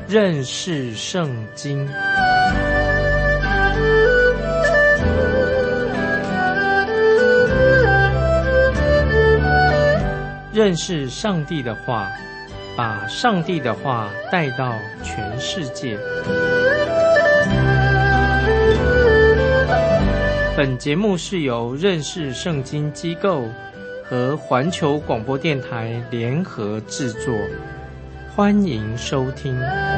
认识圣经。认识上帝的话，把上帝的话带到全世界。本节目是由认识圣经机构和环球广播电台联合制作，欢迎收听。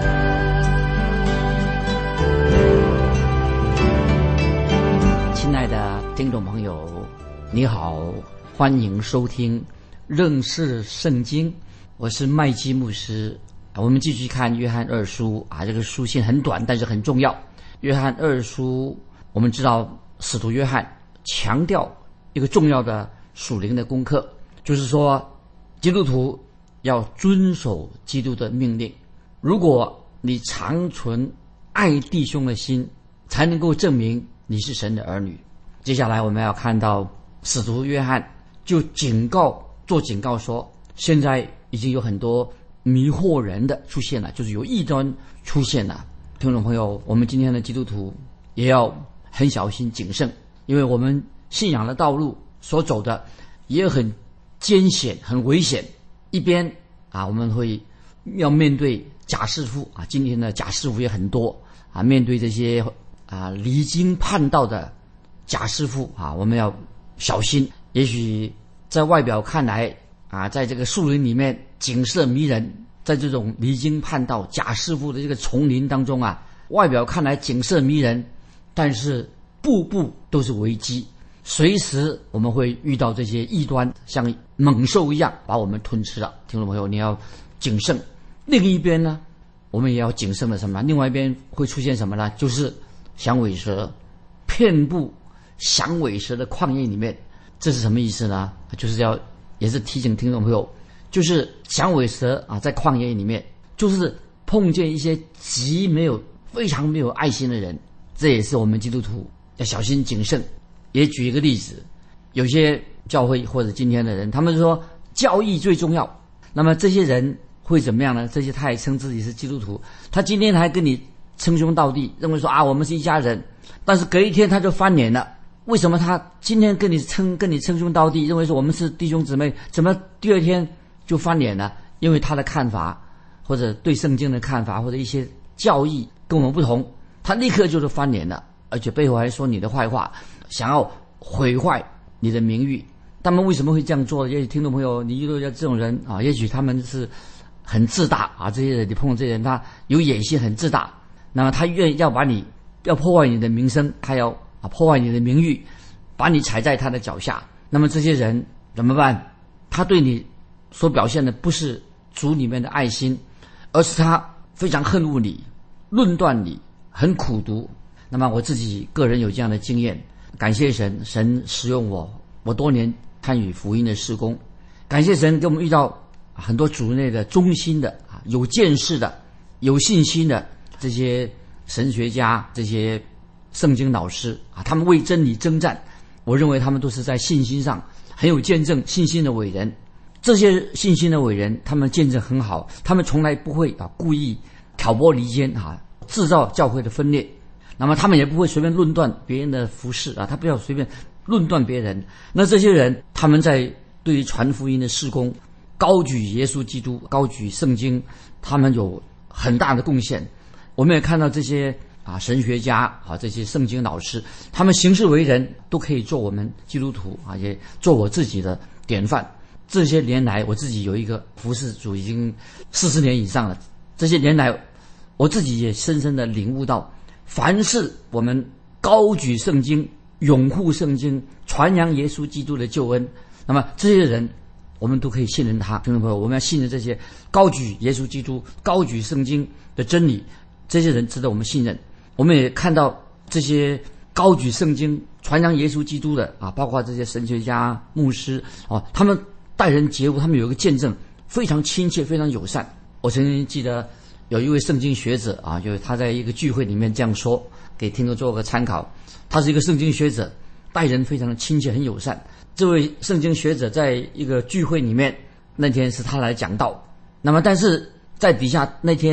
亲爱的听众朋友，你好，欢迎收听认识圣经，我是麦基牧师。我们继续看约翰二书这个书信很短，但是很重要。约翰二书，我们知道使徒约翰强调一个重要的属灵的功课，就是说基督徒要遵守基督的命令。如果你常存爱弟兄的心，才能够证明你是神的儿女。接下来我们要看到使徒约翰就做警告说，现在已经有很多迷惑人的出现了，就是有异端出现了。听众朋友，我们今天的基督徒也要很小心谨慎，因为我们信仰的道路所走的也很艰险很危险。一边我们会要面对假师傅今天的假师傅也很多面对这些离经叛道的假师傅我们要小心。也许在外表看来在这个树林里面景色迷人，在这种离经叛道假师傅的这个丛林当中外表看来景色迷人，但是步步都是危机，随时我们会遇到这些异端像猛兽一样把我们吞吃了。听众朋友，你要谨慎。另一边呢，我们也要谨慎的什么？另外一边会出现什么呢？就是响尾蛇，遍布响尾蛇的旷野里面。这是什么意思呢？就是也是提醒听众朋友，就是响尾蛇在旷野里面，就是碰见一些非常没有爱心的人。这也是我们基督徒要小心谨慎。也举一个例子，有些教会或者今天的人，他们说教义最重要，那么这些人会怎么样呢？这些他也称自己是基督徒，他今天还跟你称兄道弟，认为说我们是一家人，但是隔一天他就翻脸了。为什么他今天跟你称兄道弟，认为说我们是弟兄姊妹，怎么第二天就翻脸了？因为他的看法或者对圣经的看法或者一些教义跟我们不同，他立刻就是翻脸了，而且背后还说你的坏话，想要毁坏你的名誉。他们为什么会这样做？也许听众朋友你遇到这种人也许他们是很自大这些人，你碰到这些人他有野心，很自大，那么他愿意要破坏你的名声，他要破坏你的名誉，把你踩在他的脚下。那么这些人怎么办？他对你所表现的不是主里面的爱心，而是他非常恨恶你，论断你，很苦毒。那么我自己个人有这样的经验，感谢神，神使用我多年参与福音的事工，感谢神给我们遇到很多主内的忠心的有见识的有信心的这些神学家，这些圣经老师他们为真理征战，我认为他们都是在信心上很有见证信心的伟人。这些信心的伟人，他们见证很好，他们从来不会故意挑拨离间制造教会的分裂。那么他们也不会随便论断别人的服事他不要随便论断别人。那这些人他们在对于传福音的事工，高举耶稣基督，高举圣经，他们有很大的贡献。我们也看到这些神学家这些圣经老师，他们行事为人都可以做我们基督徒也做我自己的典范。这些年来我自己有一个服事主已经40年以上了，这些年来我自己也深深的领悟到，凡是我们高举圣经，拥护圣经，传扬耶稣基督的救恩，那么这些人我们都可以信任他。听众朋友，我们要信任这些高举耶稣基督，高举圣经的真理，这些人值得我们信任。我们也看到这些高举圣经传扬耶稣基督的包括这些神学家牧师他们待人接物，他们有一个见证非常亲切非常友善。我曾经记得有一位圣经学者就是他在一个聚会里面这样说，给听众做个参考。他是一个圣经学者，待人非常的亲切很友善。这位圣经学者在一个聚会里面，那天是他来讲道，那么但是在底下那天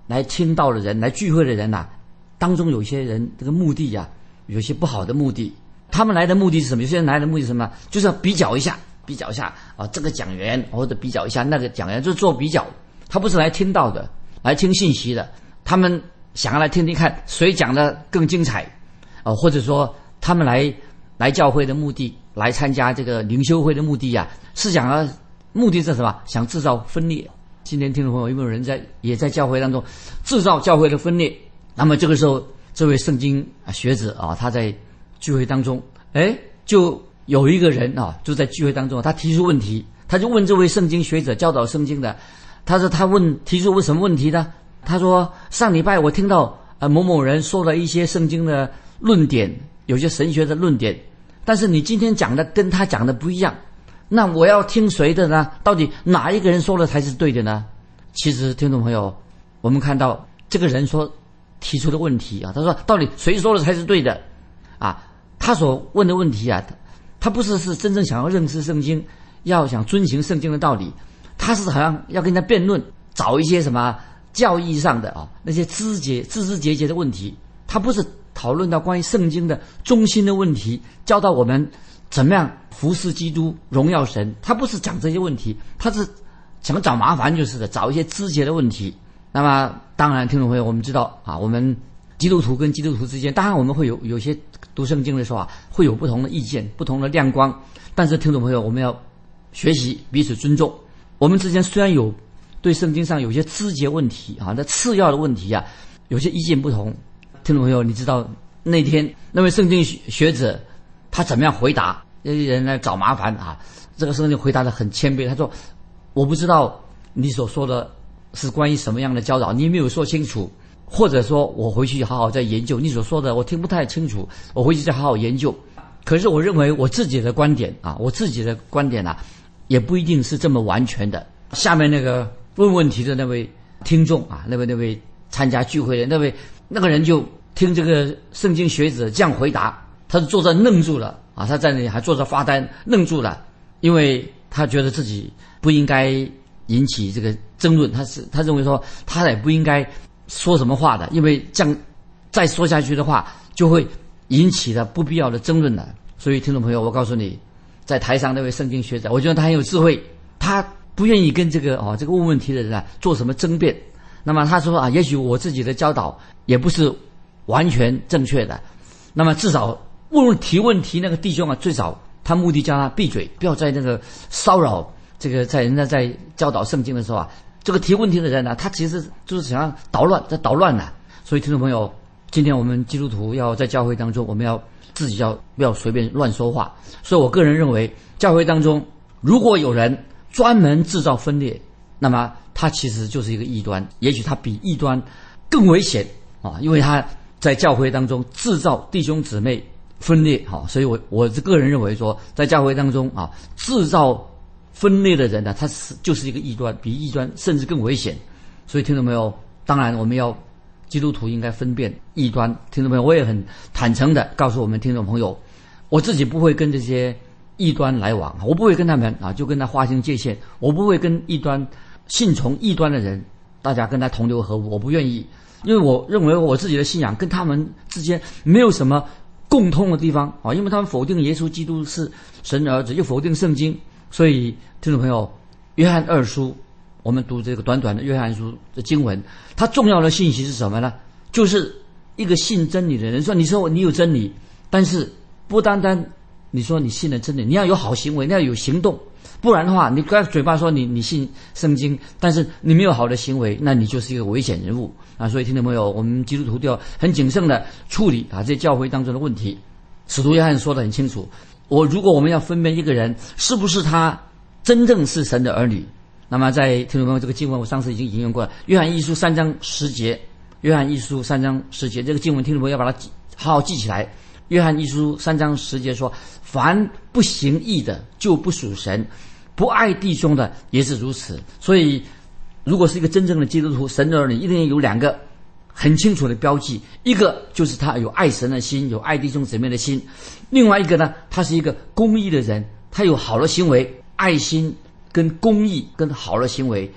来听到的人，来聚会的人呐，当中有些人这个目的呀，有些不好的目的。他们来的目的是什么？有些人来的目的是什么？就是要比较一下啊，这个讲员或者比较一下那个讲员，就是做比较。他不是来听到的，来听信息的。他们想要来听听看谁讲的更精彩，或者说他们来教会的目的，来参加这个灵修会的目的呀，是想要目的是什么？想制造分裂。今天听众朋友有没有人也在教会当中制造教会的分裂？那么这个时候，这位圣经学者啊，他在聚会当中，就有一个人啊，就在聚会当中，他提出问题，他就问这位圣经学者教导圣经的，他说提出什么问题呢？他说上礼拜我听到某某人说了一些圣经的论点，有些神学的论点，但是你今天讲的跟他讲的不一样，那我要听谁的呢？到底哪一个人说的才是对的呢？其实听众朋友，我们看到这个人提出的问题啊，他说到底谁说的才是对的啊？他所问的问题啊，他不是真正想要认识圣经，要想遵行圣经的道理，他是好像要跟他辩论，找一些什么教义上的啊那些枝枝节节的问题。他不是讨论到关于圣经的中心的问题，教导我们怎么样服侍基督、荣耀神。他不是讲这些问题，他是想找麻烦，就是的，找一些枝节的问题。那么当然听众朋友，我们知道啊，我们基督徒跟基督徒之间，当然我们会有些读圣经的时候啊，会有不同的意见、不同的亮光。但是听众朋友，我们要学习彼此尊重。我们之间虽然有对圣经上有些枝节问题啊，那次要的问题啊，有些意见不同。听众朋友，你知道那天那位圣经学者他怎么样回答？那些人来找麻烦啊，这个圣经回答得很谦卑，他说：“我不知道你所说的是关于什么样的教导，你没有说清楚，或者说我回去好好再研究你所说的，我听不太清楚，我回去再好好研究。可是我认为我自己的观点啊，也不一定是这么完全的。”下面那个问问题的那位听众啊，那位参加聚会的那个人就听这个圣经学者这样回答，他就坐着愣住了啊，他在那里还坐着发呆愣住了，因为他觉得自己不应该引起这个争论，他认为说他也不应该说什么话的，因为这样再说下去的话就会引起了不必要的争论了。所以听众朋友，我告诉你，在台上那位圣经学者，我觉得他很有智慧，他不愿意跟这个问问题的人做什么争辩。那么他说也许我自己的教导也不是完全正确的，那么至少提问题那个弟兄最少他目的叫他闭嘴，不要在那个骚扰这个在人家在教导圣经的时候这个提问题的人他其实就是想要捣乱的。所以听众朋友，今天我们基督徒要在教会当中，我们要自己不要随便乱说话。所以我个人认为，教会当中如果有人专门制造分裂，那么他其实就是一个异端，也许他比异端更危险因为他在教会当中制造弟兄姊妹分裂所以我个人认为说，在教会当中制造分裂的人他就是一个异端，比异端甚至更危险。所以听众朋友，当然我们要基督徒应该分辨异端。听众朋友，我也很坦诚的告诉我们听众朋友，我自己不会跟这些异端来往，我不会跟他们就跟他划清界限，我不会跟异端信从异端的人大家跟他同流合污，我不愿意，因为我认为我自己的信仰跟他们之间没有什么共通的地方因为他们否定耶稣基督是神的儿子，又否定圣经。所以听众朋友，约翰二书，我们读这个短短的约翰书的经文，它重要的信息是什么呢？就是一个信真理的人说，你说你有真理，但是不单单你说你信了真理，你要有好行为，你要有行动，不然的话，你刚嘴巴说你信圣经，但是你没有好的行为，那你就是一个危险人物所以听众朋友，我们基督徒都要很谨慎的处理这些教会当中的问题。使徒约翰说得很清楚，如果我们要分辨一个人是不是他真正是神的儿女，那么在听众朋友这个经文我上次已经引用过了，约翰一书3章10节，约翰一书3章10节，这个经文听众朋友要把它好好记起来。约翰一书3章10节说，凡不行义的就不属神，不爱弟兄的也是如此。所以如果是一个真正的基督徒，神的儿女一定有2个很清楚的标记，一个就是他有爱神的心，有爱弟兄姊妹的心，另外一个呢，他是一个公义的人，他有好的行为，爱心跟公义跟好的行为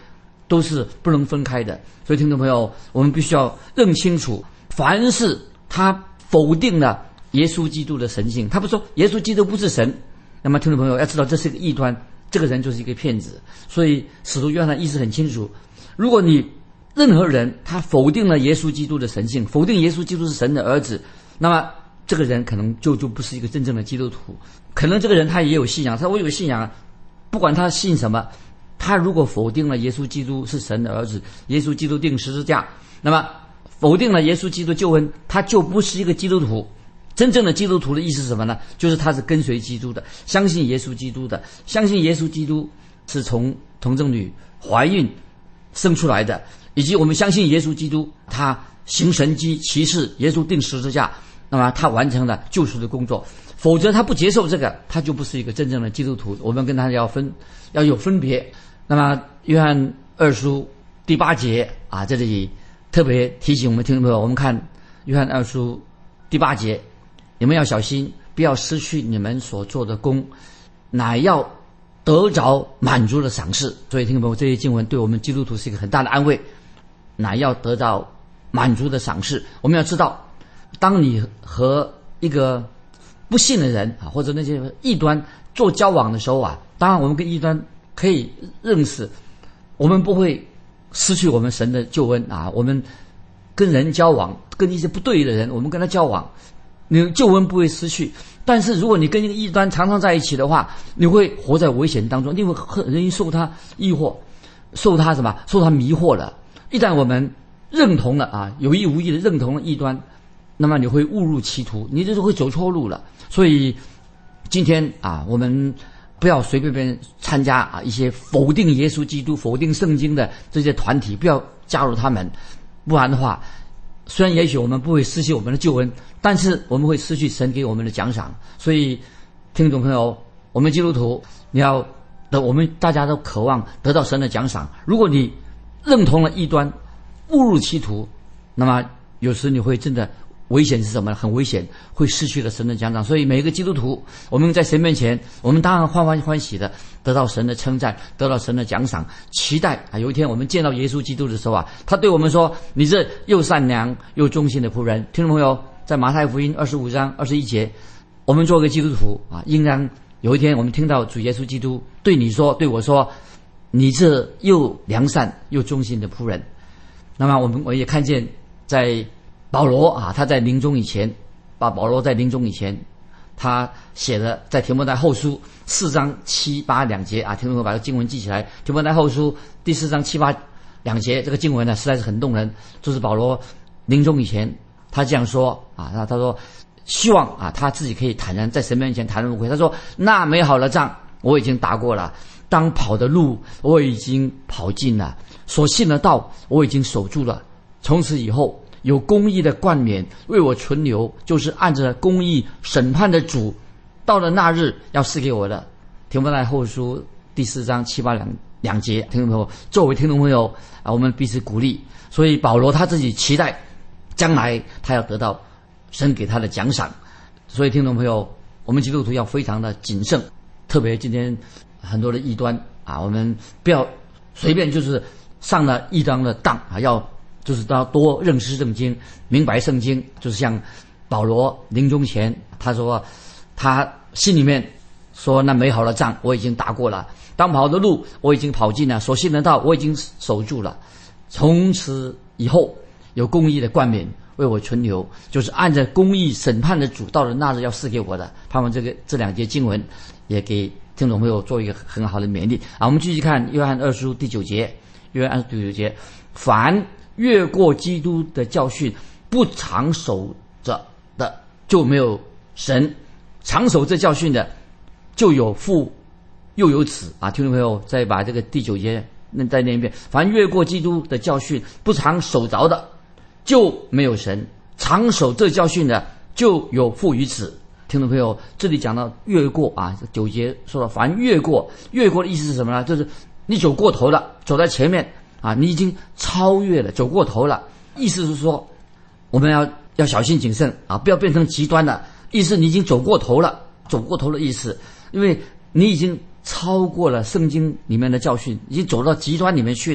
都是不能分开的。所以听众朋友，我们必须要认清楚，凡是他否定了耶稣基督的神性，他不说耶稣基督不是神，那么听众朋友要知道这是一个异端，这个人就是一个骗子。所以使徒约翰的意思很清楚，如果你任何人他否定了耶稣基督的神性，否定耶稣基督是神的儿子，那么这个人可能就不是一个真正的基督徒。可能这个人他也有信仰，他说我有信仰，不管他信什么，他如果否定了耶稣基督是神的儿子，耶稣基督钉十字架，那么否定了耶稣基督救恩，他就不是一个基督徒。真正的基督徒的意思是什么呢？就是他是跟随基督的，相信耶稣基督的，相信耶稣基督是从童贞女怀孕生出来的，以及我们相信耶稣基督他行神迹奇事，耶稣钉十字架，那么他完成了救赎的工作。否则他不接受这个，他就不是一个真正的基督徒。我们跟他要有分别。那么约翰二书第8节啊，这里特别提醒我们听众朋友，我们看约翰二书第8节，你们要小心，不要失去你们所做的工，乃要得着满足的赏赐。所以听众朋友，这些经文对我们基督徒是一个很大的安慰，乃要得到满足的赏赐。我们要知道，当你和一个不信的人啊，或者那些异端做交往的时候啊，当然我们跟异端可以认识，我们不会失去我们神的救恩啊。我们跟人交往，跟一些不对的人，我们跟他交往，你救恩不会失去。但是如果你跟一个异端常常在一起的话，你会活在危险当中，你会很容易受他诱惑，受他迷惑了。一旦我们认同了啊，有意无意的认同了异端，那么你会误入歧途，你就是会走错路了。所以今天啊，我们不要随便参加啊一些否定耶稣基督、否定圣经的这些团体，不要加入他们。不然的话，虽然也许我们不会失去我们的救恩，但是我们会失去神给我们的奖赏。所以听众朋友，我们基督徒，我们大家都渴望得到神的奖赏。如果你认同了异端，误入歧途，那么有时你会真的危险是什么呢？很危险，会失去了神的奖赏。所以每一个基督徒，我们在神面前，我们当然欢喜的得到神的称赞，得到神的奖赏，期待啊有一天我们见到耶稣基督的时候啊，他对我们说：“你这又善良又忠心的仆人。”听众朋友，在马太福音25章21节，我们做个基督徒啊，应当有一天我们听到主耶稣基督对我说：“你这又良善又忠心的仆人。”那么我也看见在保罗啊，他在临终以前，他写的在提摩太后书4章7、8两节啊，听众朋友把这个经文记起来。提摩太后书第4章7、8两节，这个经文呢实在是很动人。就是保罗临终以前，他这样说啊，他说希望啊他自己可以坦然在神面前坦然无愧。他说：“那美好的仗我已经打过了，当跑的路我已经跑尽了，所信的道我已经守住了。从此以后，有公义的冠冕为我存留，就是按着公义审判的主，到了那日要赐给我的。”提摩太后书第4章7、8两节，听众朋友，作为听众朋友啊，我们彼此鼓励。所以保罗他自己期待将来他要得到神给他的奖赏。所以听众朋友，我们基督徒要非常的谨慎，特别今天很多的异端啊，我们不要随便就是上了异端的当啊，要多认识圣经，明白圣经。就是像保罗临终前，他说他心里面说：“那美好的仗我已经打过了，当跑的路我已经跑尽了，所信的道我已经守住了。从此以后，有公义的冠冕为我存留，就是按着公义审判的主，到了那日要赐给我的。”盼望这两节经文也给听众朋友做一个很好的勉励啊。我们继续看约翰2书第9节，约翰2书第9节，凡越过基督的教训不常守着的，就没有神；常守这教训的，就有父又有子啊。听众朋友，再把这个第9节再念一遍：凡越过基督的教训不常守着的，就没有神；常守这教训的，就有父与子。听众朋友，这里讲到越过啊，9节说了，凡越过的意思是什么呢？就是你走过头了，走在前面啊，你已经超越了，走过头了。意思是说，我们要小心谨慎啊，不要变成极端的意思。你已经走过头了，走过头的意思，因为你已经超过了圣经里面的教训，已经走到极端里面去了。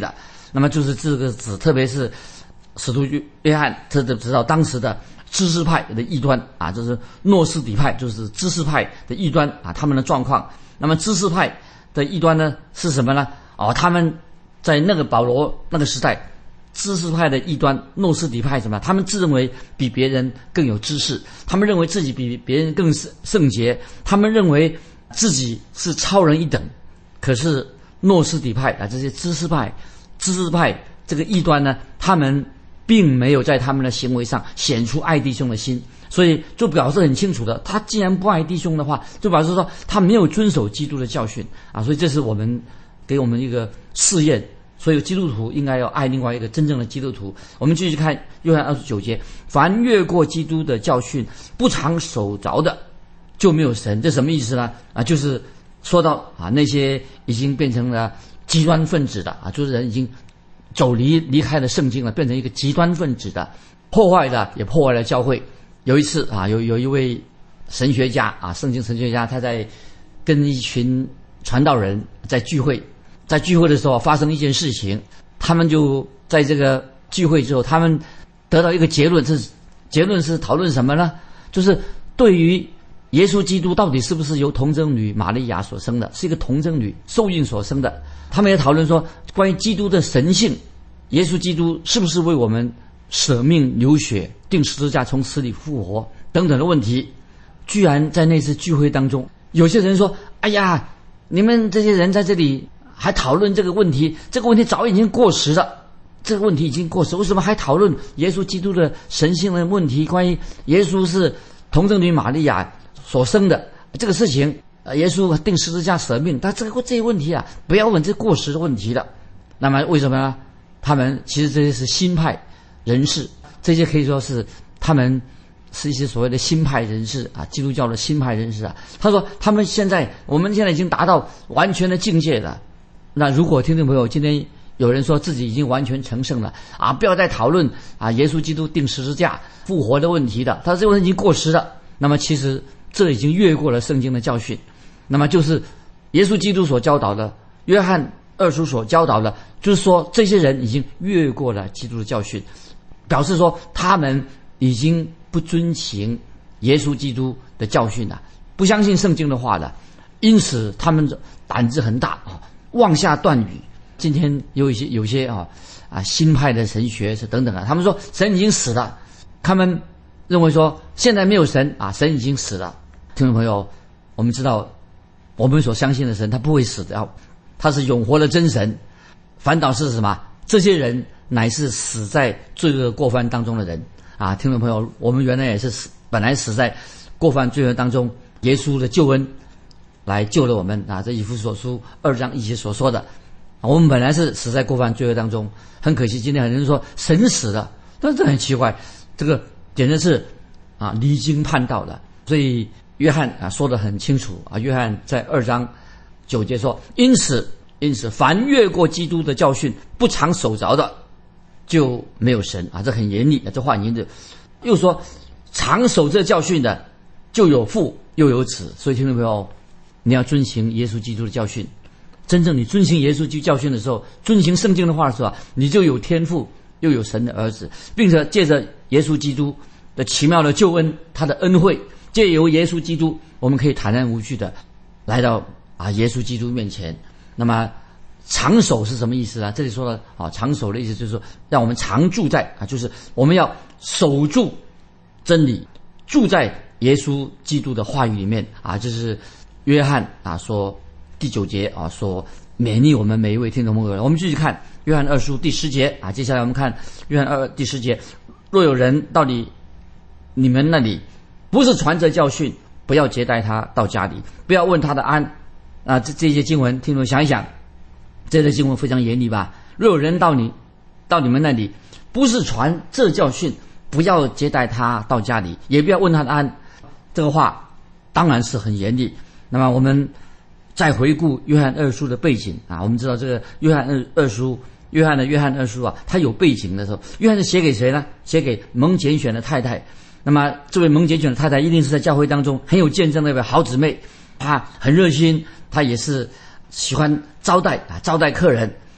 那么就是这个指，特别是使徒约翰，他就知道当时的知识派的异端啊，就是诺斯底派，就是知识派的异端啊，他们的状况。那么知识派的异端呢是什么呢？他们在那个保罗那个时代，知识派的异端诺斯底派什么？他们自认为比别人更有知识，他们认为自己比别人更圣洁，他们认为自己是超人一等。可是诺斯底派啊，这些知识派这个异端呢，他们并没有在他们的行为上显出爱弟兄的心，所以就表示很清楚的，他既然不爱弟兄的话，就表示说他没有遵守基督的教训啊。所以这是我们给我们一个试验，所以基督徒应该要爱另外一个真正的基督徒。我们继续看约翰29节，凡越过基督的教训不常守着的，就没有神。这什么意思呢？就是说到那些已经变成了极端分子的就是人已经离开了圣经了，变成一个极端分子的，也破坏了教会。有一次有一位神学家圣经神学家，他在跟一群传道人在聚会的时候发生一件事情，他们就在这个聚会之后，他们得到一个结论是讨论什么呢？就是对于耶稣基督到底是不是由童贞女玛利亚所生的，是一个童贞女受孕所生的。他们也讨论说关于基督的神性，耶稣基督是不是为我们舍命流血钉十字架从死里复活等等的问题。居然在那次聚会当中，有些人说，哎呀，你们这些人在这里还讨论这个问题，这个问题早已经过时了，这个问题已经过时，为什么还讨论耶稣基督的神性的问题？关于耶稣是童贞女玛利亚所生的这个事情，耶稣钉十字架舍命，但这些问题不要问这过时的问题了。那么为什么呢？他们其实这些是新派人士，这些可以说是他们是一些所谓的新派人士基督教的新派人士他说我们现在已经达到完全的境界了。那如果听众朋友今天有人说自己已经完全成圣了不要再讨论耶稣基督钉十字架复活的问题的，他这个问题已经过时了。那么其实这已经越过了圣经的教训，那么就是耶稣基督所教导的，约翰二书所教导的，就是说这些人已经越过了基督的教训，表示说他们已经不遵行耶稣基督的教训了，不相信圣经的话了，因此他们胆子很大妄下断语。今天有些新派的神学是等等他们说神已经死了，他们认为说现在没有神神已经死了。听众朋友，我们知道我们所相信的神他不会死的，他是永活的真神。反倒是什么？这些人乃是死在罪恶过犯当中的人听众朋友，我们原来也是本来死在过犯罪恶当中，耶稣的救恩来救了我们这以弗所书2章1节所说的，我们本来是死在过犯罪恶当中。很可惜今天很多人说神死了，但这很奇怪，这个简直是离经叛道了。所以约翰说得很清楚约翰在2章9节说，因此凡越过基督的教训不常守着的，就没有神这很严厉这话很严厉。又说常守这教训的，就有父又有子。所以听众朋友，你要遵行耶稣基督的教训，真正你遵行耶稣基督教训的时候，遵行圣经的话的时候你就有天父又有神的儿子，并且借着耶稣基督的奇妙的救恩，他的恩惠，借由耶稣基督，我们可以坦然无惧的来到耶稣基督面前。那么常守是什么意思呢？这里说的常守的意思就是说让我们常住在就是我们要守住真理，住在耶稣基督的话语里面这是约翰说第9节所勉励我们每一位听众朋友。我们继续看约翰2书第10节接下来我们看约翰2第10节，若有人到你们那里不是传着教训，不要接待他到家里，不要问他的安这些经文听众想一想，这些经文非常严厉吧。若有人到你们那里不是传这教训，不要接待他到家里，也不要问他的安，这个话当然是很严厉。那么我们再回顾约翰2书的背景我们知道这个约翰2书他有背景的时候，约翰是写给谁呢？写给蒙拣选的太太。那么这位蒙拣选的太太一定是在教会当中很有见证的一位好姊妹，她很热心，她也是喜欢招待客人，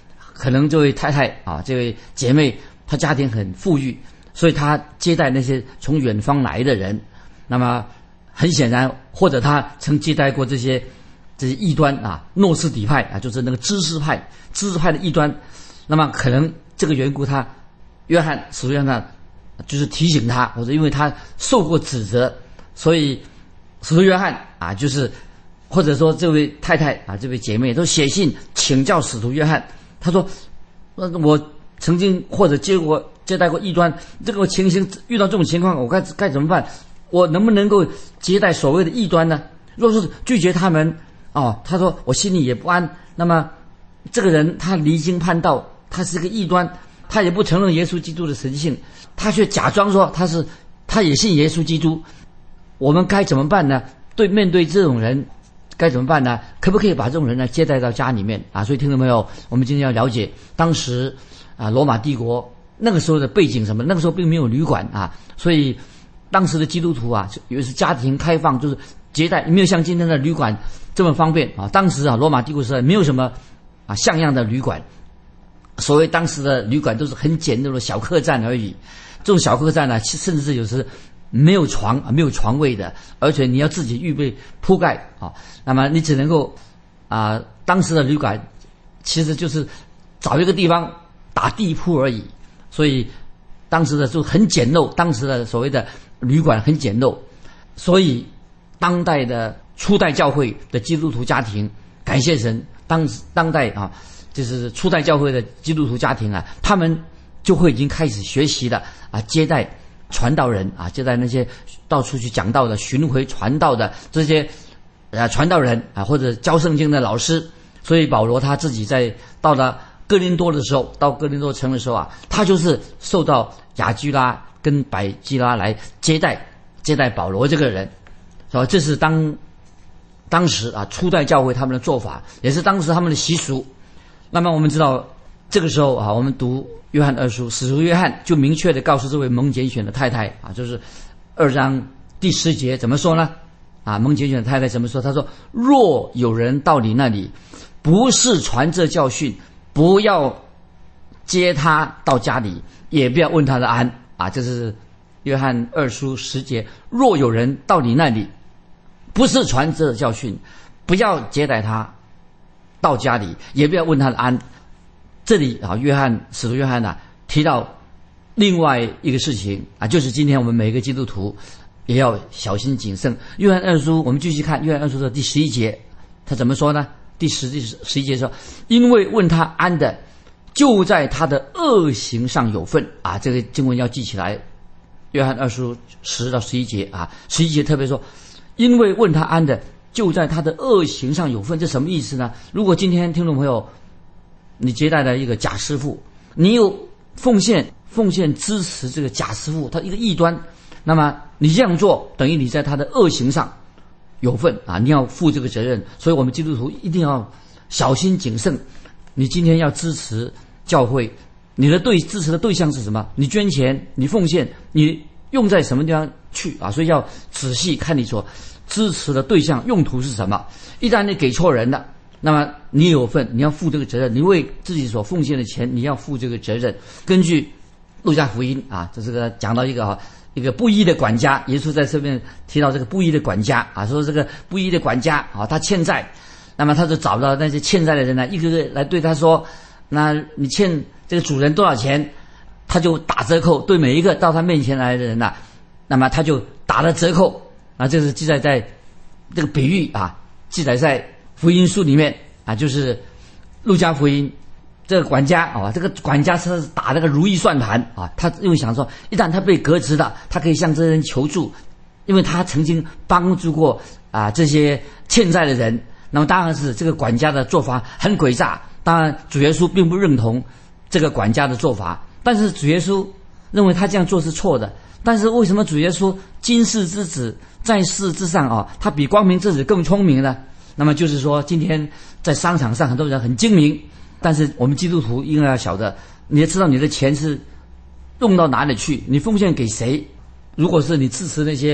可能这位太太啊，这位姐妹，她家庭很富裕，所以她接待那些从远方来的人。那么很显然，或者她曾接待过这些异端啊，诺斯底派啊，就是那个知识派的异端。那么可能这个缘故，使徒约翰就是提醒他，或者因为他受过指责，所以使徒约翰啊，就是或者说这位太太啊，这位姐妹都写信请教使徒约翰。他说，我曾经或者接待过异端，这个情形遇到这种情况，我该怎么办？我能不能够接待所谓的异端呢？若是拒绝他们，他说我心里也不安。那么这个人他离经叛道，他是个异端，他也不承认耶稣基督的神性，他却假装说他也信耶稣基督。我们该怎么办呢？面对这种人该怎么办呢？可不可以把这种人呢接待到家里面啊？所以听到没有？我们今天要了解当时罗马帝国那个时候的背景什么？那个时候并没有旅馆啊，所以当时的基督徒啊，以为是家庭开放，就是接待，没有像今天的旅馆这么方便啊。当时罗马帝国时代没有什么像样的旅馆，所谓当时的旅馆都是很简陋的小客栈而已。这种小客栈呢，甚至是有时没有床位的，而且你要自己预备铺盖啊。那么你只能够当时的旅馆其实就是找一个地方打地铺而已，所以当时的就很简陋，当时的所谓的旅馆很简陋。所以当代的初代教会的基督徒家庭，感谢神，当代就是初代教会的基督徒家庭啊，他们就会已经开始学习了接待传道人啊，接待那些到处去讲道的、巡回传道的这些传道人啊，或者教圣经的老师。所以保罗他自己到了哥林多的时候，到哥林多城的时候他就是受到雅居拉跟百基拉来接待保罗这个人。所以这是当时初代教会他们的做法，也是当时他们的习俗。那么我们知道这个时候我们读约翰二书，使徒约翰就明确的告诉这位蒙拣选的太太就是2章第10节怎么说呢？蒙拣选的太太怎么说？他说：若有人到你那里，不是传这教训，不要接他到家里，也不要问他的安这是约翰二书10节。若有人到你那里，不是传这教训，不要接待他到家里，也不要问他的安。这里使徒约翰提到另外一个事情就是今天我们每个基督徒也要小心谨慎。约翰二书，我们继续看约翰二书的第11节，他怎么说呢？第11节说：因为问他安的，就在他的恶行上有份这个经文要记起来。约翰二书10到11节11节特别说，因为问他安的，就在他的恶行上有份。这什么意思呢？如果今天听众朋友你接待了一个假师傅，你有奉献支持这个假师傅，他一个异端，那么你这样做等于你在他的恶行上有份你要负这个责任。所以我们基督徒一定要小心谨慎。你今天要支持教会，你的支持的对象是什么？你捐钱，你奉献，你用在什么地方去所以要仔细看你所支持的对象用途是什么。一旦你给错人了，那么你有份，你要负这个责任，你为自己所奉献的钱你要负这个责任。根据路加福音这是个讲到一个不义的管家，耶稣在这边提到这个不义的管家说这个不义的管家他欠债，那么他就找到那些欠债的人一个个来对他说，那你欠这个主人多少钱？他就打折扣，对每一个到他面前来的人那么他就打了折扣这是记载在这个比喻记载在福音书里面就是路加福音。这个管家这个管家是打那个如意算盘他因为想说，一旦他被革职了，他可以向这些人求助，因为他曾经帮助过这些欠债的人。那么当然是这个管家的做法很诡诈，当然主耶稣并不认同这个管家的做法，但是主耶稣认为他这样做是错的。但是为什么主耶稣今世之子在世之上他比光明之子更聪明呢？那么就是说，今天在商场上很多人很精明，但是我们基督徒应该要晓得，你要知道你的钱是用到哪里去，你奉献给谁。如果是你支持那些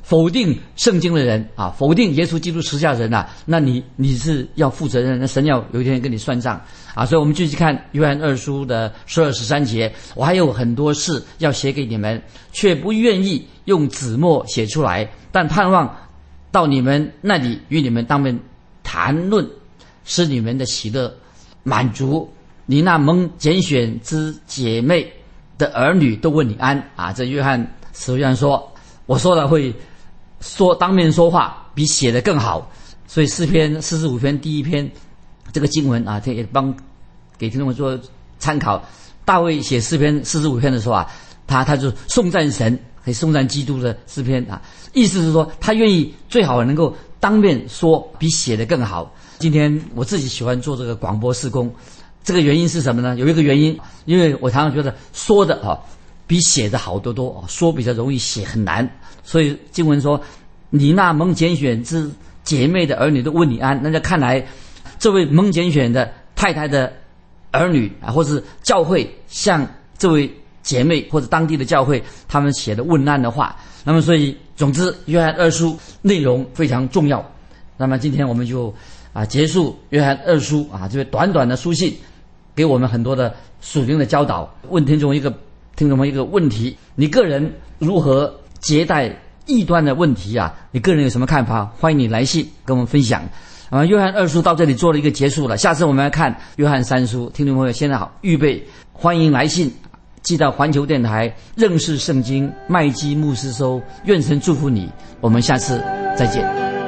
否定圣经的人啊，否定耶稣基督十字架的人啊，那你是要负责任，那神要有一天跟你算账啊。所以我们继续看约翰2书的12、13节，我还有很多事要写给你们，却不愿意用纸墨写出来，但盼望到你们那里与你们当面谈论，使你们的喜乐满足。你那蒙拣选之姐妹的儿女都问你安啊。这使徒约翰说，我说了会说当面说话比写的更好。所以诗篇45篇第一篇这个经文啊，也帮给听众们做参考。大卫写诗篇45篇的时候啊，他就颂赞神，可以颂赞基督的诗篇啊，意思是说他愿意最好能够当面说比写的更好。今天我自己喜欢做这个广播事工，这个原因是什么呢？有一个原因，因为我常常觉得说的比写的好得多，说比较容易，写很难。所以经文说，你那蒙拣选之姐妹的儿女都问你安。那就看来这位蒙拣选的太太的儿女啊，或是教会向这位姐妹或者当地的教会他们写的问安的话。那么所以总之约翰2书内容非常重要。那么今天我们就结束约翰2书啊，这个短短的书信给我们很多的属灵的教导。问听众们一个问题，你个人如何接待异端的问题啊？你个人有什么看法？欢迎你来信跟我们分享。约翰2书到这里做了一个结束了，下次我们来看约翰3书。听众朋友现在好，预备，欢迎来信寄到环球电台认识圣经麦基牧师收。愿神祝福你，我们下次再见。